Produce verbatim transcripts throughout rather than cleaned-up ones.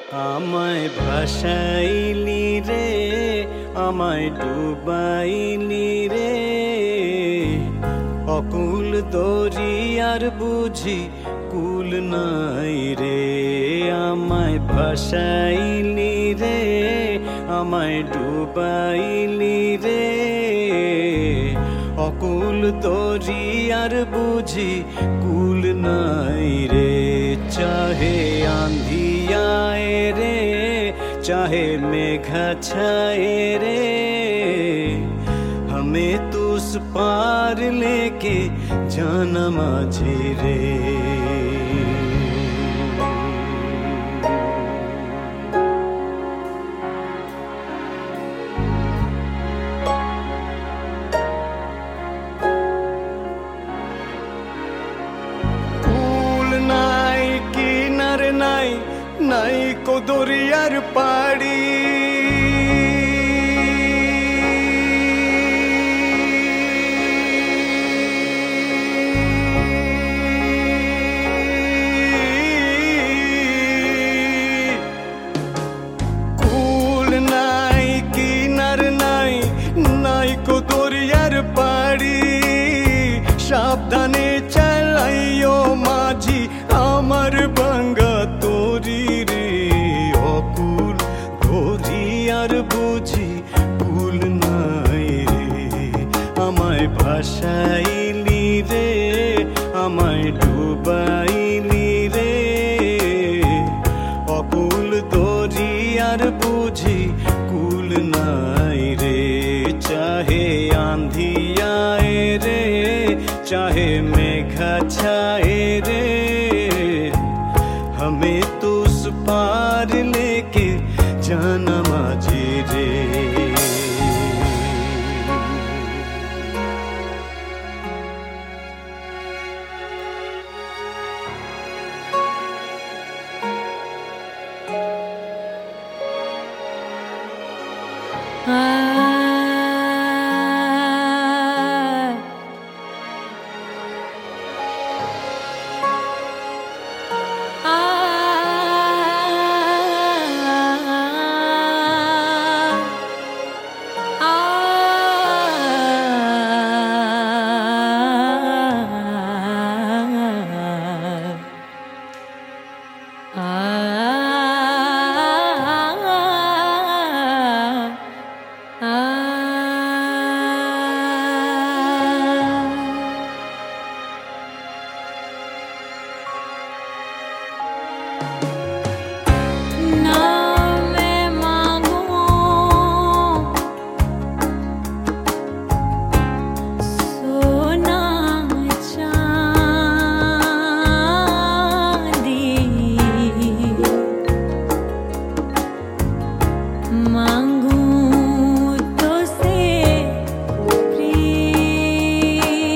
আমায় ভাসাইলি রে, আমায় ডুবাইলি রে, অকুল দরিয়ার বুঝি কুল নাই রে। আমায় ভাসাইলি রে, আমায় ডুবাইলি রে, অকুল দরিয়ার বুঝি কুল নাই রে। চাহে आंधी आए रे, चाहे मेघा छाए रे, हमें तो उस पार लेके जाना माझी रे। নাই নাই কো দরিয়ার পাড়ি, কুল নাই কিনার নাই নাই কো দরিয়ার পাড়ি। সাবধানে চালাইও মাঝি আমার ভাঙ্গা তরি রে, অকুল দরিয়ার বুঝি কুল নাই রে। আমায় ভাসাইলি রে, আমায় ডুবাইলি রে, অকুল দরিয়ার বুঝি কুল নাই রে। চাহে आंधी आए रे, चाहे मेघा छाए रे, हमें तो उस पार लेके जाना माझी रे।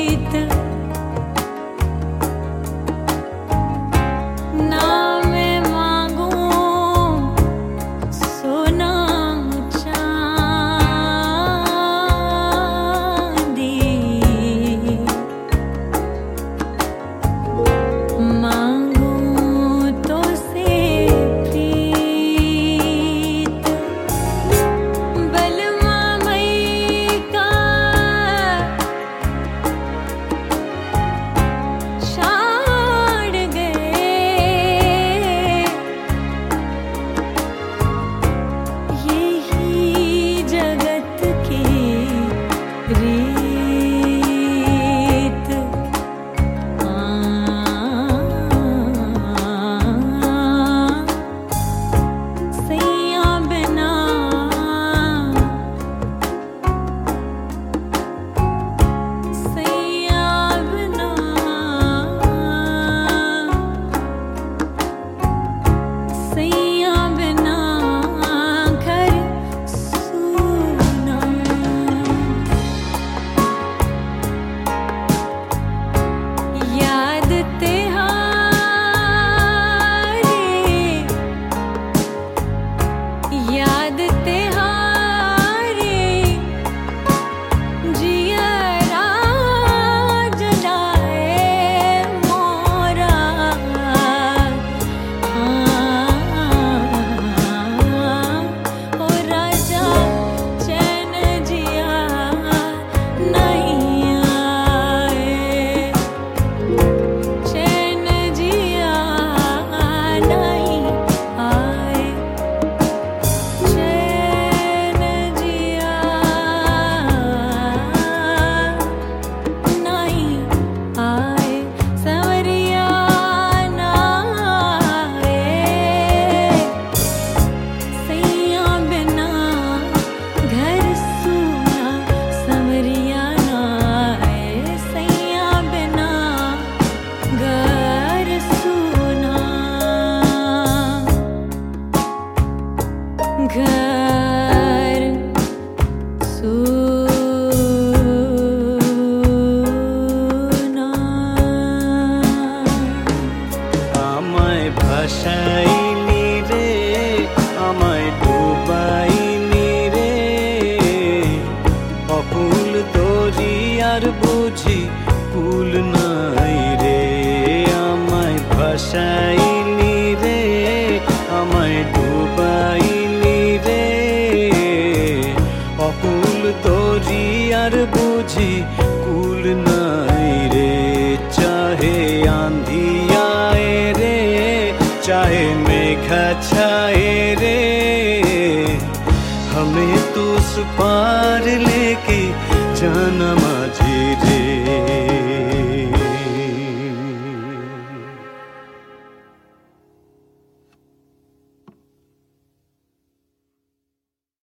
ना मैं ভাসাইলি রে, আমায় ডুবাইলি রে। অকুল দরিয়ার বুঝি কুল নাই রে, আমায় ভাসাইলি রে, আমায় ডুবাইলি রে। অকুল দরিয়ার বুঝি কুল নাই রে। चाहे आंधी आए रे, चाहे मेघा छाए रे, हमें तो उस पार लेके जाना माझी रे।